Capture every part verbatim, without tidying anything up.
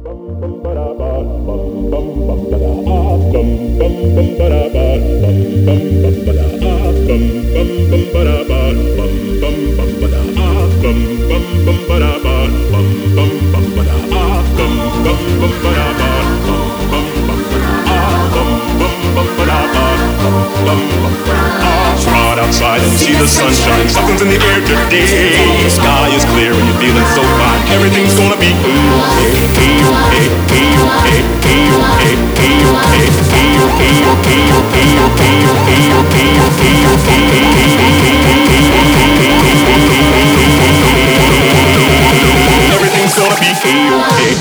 Outside and see the sunshine, something's in the air today. The sky is clear and you're feeling so fine. Everything's gonna be okay, okay, okay, okay, okay, okay, okay, okay, okay, okay, okay, okay, okay. Everything's gonna be okay.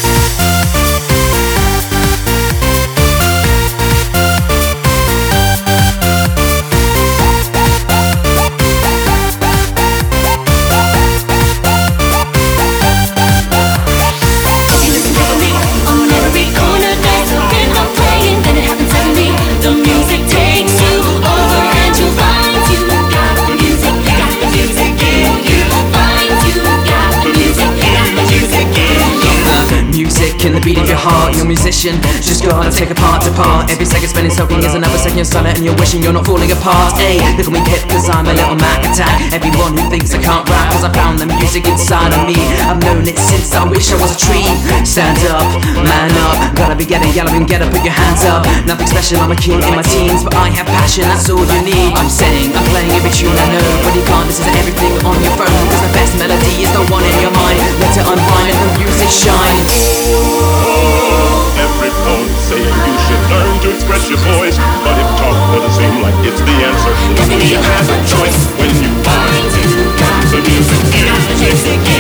In the beat of your heart, you're a musician. Just go and take a part to part. Every second spending soaking is another second you're silent and you're wishing you're not falling apart. Hey, look at me hip cause I'm a little Mac attack. Everyone who thinks I can't rap cause I found the music inside of me. I've known it since I wish I was a tree. Stand up, man up. Gotta be getting yellow and get up, put your hands up. Nothing special, I'm a king in my teens, but I have passion, that's all you need. I'm saying, I'm playing every tune I know. When you can't listen to everything on your phone, cause the best melody is the one in your mind. Let it unwind and the music shine. Every poet saying you should learn to express your voice, but if talk doesn't seem like it's the answer, then you have a choice when you find you got the music, music, music.